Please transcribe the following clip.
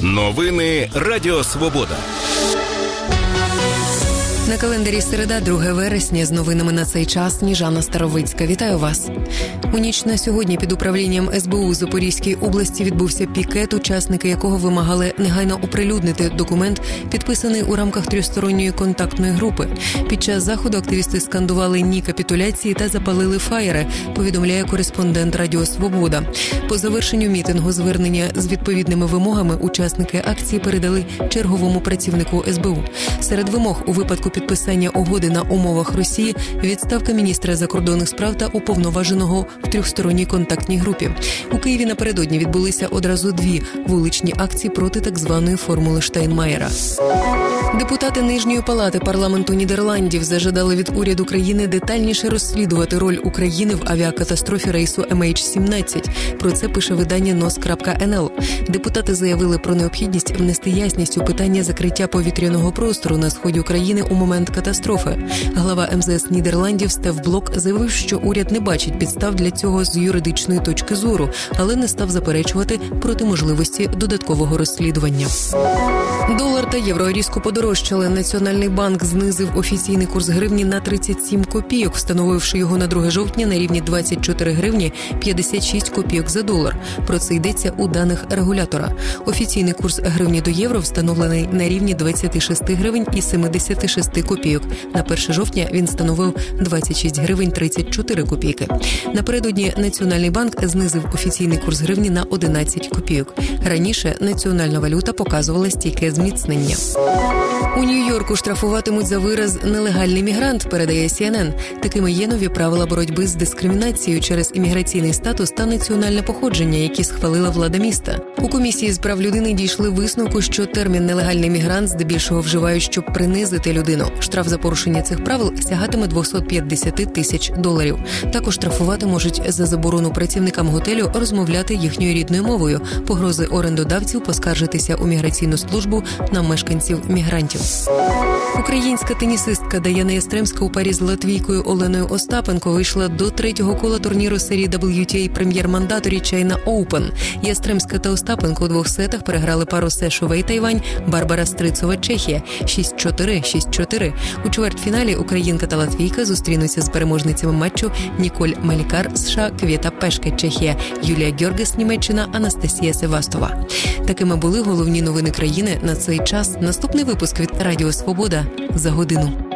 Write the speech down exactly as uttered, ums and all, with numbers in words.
Новини Радіо Свобода. На календарі середа, друге вересня, з новинами на цей час Сніжана Старовицька. Вітаю вас. У ніч на сьогодні під управлінням ес бе у у Запорізькій області відбувся пікет, учасники якого вимагали негайно оприлюднити документ, підписаний у рамках трьохсторонньої контактної групи. Під час заходу активісти скандували «Ні капітуляції» та запалили фаєри, повідомляє кореспондент Радіо Свобода. По завершенню мітингу звернення з відповідними вимогами учасники акції передали черговому працівнику ес бе у. Серед вимог у випадку підписання угоди на умовах Росії, відставка міністра закордонних справ та уповноваженого в трьохсторонній контактній групі. У Києві напередодні відбулися одразу дві вуличні акції проти так званої формули Штайнмаєра. Депутати Нижньої палати парламенту Нідерландів зажадали від уряду країни детальніше розслідувати роль України в авіакатастрофі рейсу ем ейч сімнадцять. Про це пише видання ен о ес крапка ен ел. Депутати заявили про необхідність внести ясність у питання закриття повітряного простору на сході України у момент катастрофи. Глава ем зе ес Нідерландів Стеф Блок заявив, що уряд не бачить підстав для цього з юридичної точки зору, але не став заперечувати проти можливості додаткового розслідування. Долар та євро різко подорожчали. Національний банк знизив офіційний курс гривні на тридцять сім копійок, встановивши його на друге жовтня на рівні двадцять чотири гривні п'ятдесят шість копійок за долар. Про це йдеться у даних регулятора. Офіційний курс гривні до євро встановлений на рівні двадцять шість гривень і сімдесят шість копійок. На перше жовтня він становив двадцять шість гривень тридцять чотири копійки. Напередодні Національний банк знизив офіційний курс гривні на одинадцять копійок. Раніше національна валюта показувала стійке зміцнення. У Нью-Йорку штрафуватимуть за вираз «нелегальний мігрант», передає сі ен ен. Такими є нові правила боротьби з дискримінацією через імміграційний статус та національне походження, які схвалила влада міста. У комісії з прав людини дійшли висновку, що термін «нелегальний мігрант» здебільшого вживають, щоб принизити людину. Штраф за порушення цих правил сягатиме двісті п'ятдесят тисяч доларів. Також штрафувати можуть за заборону працівникам готелю розмовляти їхньою рідною мовою, погрози орендодавців поскаржитися у міграційну службу на мешканців-мігрантів. Українська тенісистка Даяна Ястремська у парі з латвійкою Оленою Остапенко вийшла до третього кола турніру серії дабл ю ті ей прем'єр-мандаторі China Open. Ястремська та Остапенко у двох сетах переграли пару Се Шовей Тайвань, Барбара Стрицова Чехія шість чотири - шість чотири. У чвертьфіналі українка та латвійка зустрінуться з переможницями матчу Ніколь Малікар США, Квєта Пешке Чехія, Юлія Георгес Німеччина, Анастасія Севастова. Такими були головні новини країни на цей час. Наступний випуск від Радіо Свобода за годину.